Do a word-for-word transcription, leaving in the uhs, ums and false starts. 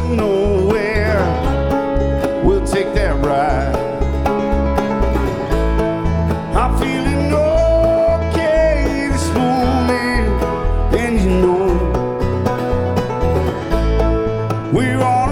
to nowhere. We'll take that ride. I'm feeling okay this morning, and you know we're all